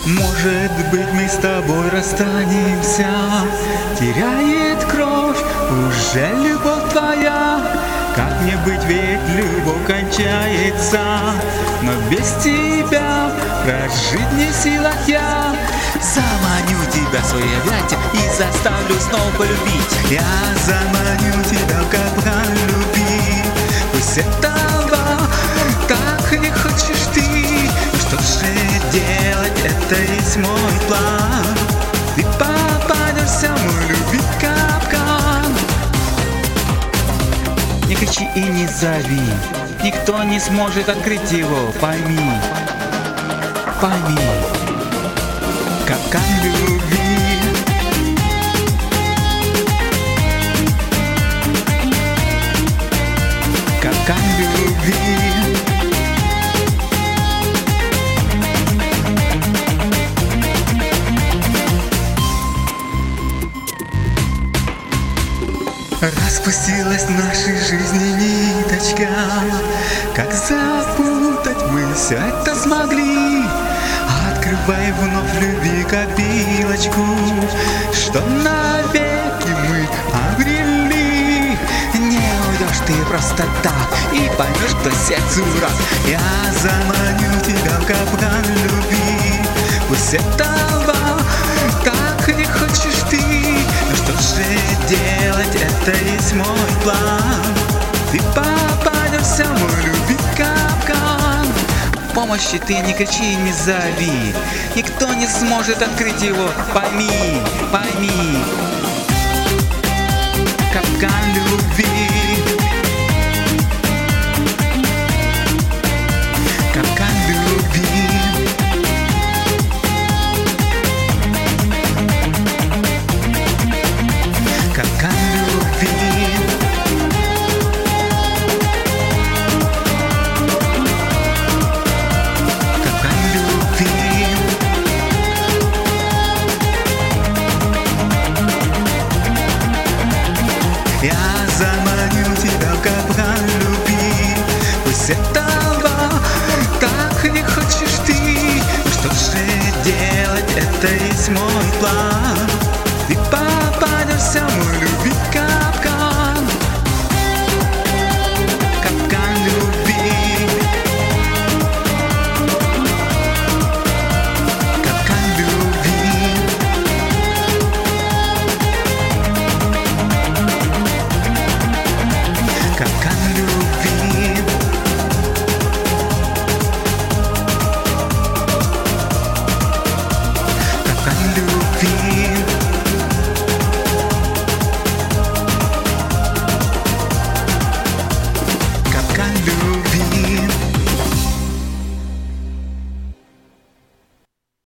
Может быть, мы с тобой расстанемся, теряет кровь уже любовь твоя. Как мне быть, ведь любовь кончается, но без тебя прожить не в силах я. Заманю тебя в свои объятия и заставлю снова полюбить. Я заманю тебя в капкан любви. Пусть этого так не хочешь ты, но что же делать, это есть мой план. Ты попадешься в мой любви капкан. Не кричи и не зови, никто не сможет открыть его, пойми, пойми. Капкан любви. Капкан любви. Распустилась в нашей жизни ниточка, как запутать мы все это смогли. Открывай вновь любви копилочку, что навеки мы обрели. Не уйдешь ты просто так и поймешь, что сердцу раз. Я заманю тебя в капкан любви. Пусть этого так не хочешь ты, но что же делать, это есть мой план. Ты попадешься в мой любви капкан. Помощи ты не кричи и не зови, никто не сможет открыть его, пойми, пойми. Капкан любви. Капкан любви. Капкан любви. Я заманю тебя в капкан любви. Пусть этого так не хочешь ты, но что же делать, это есть мой план. Ты попадешься в мой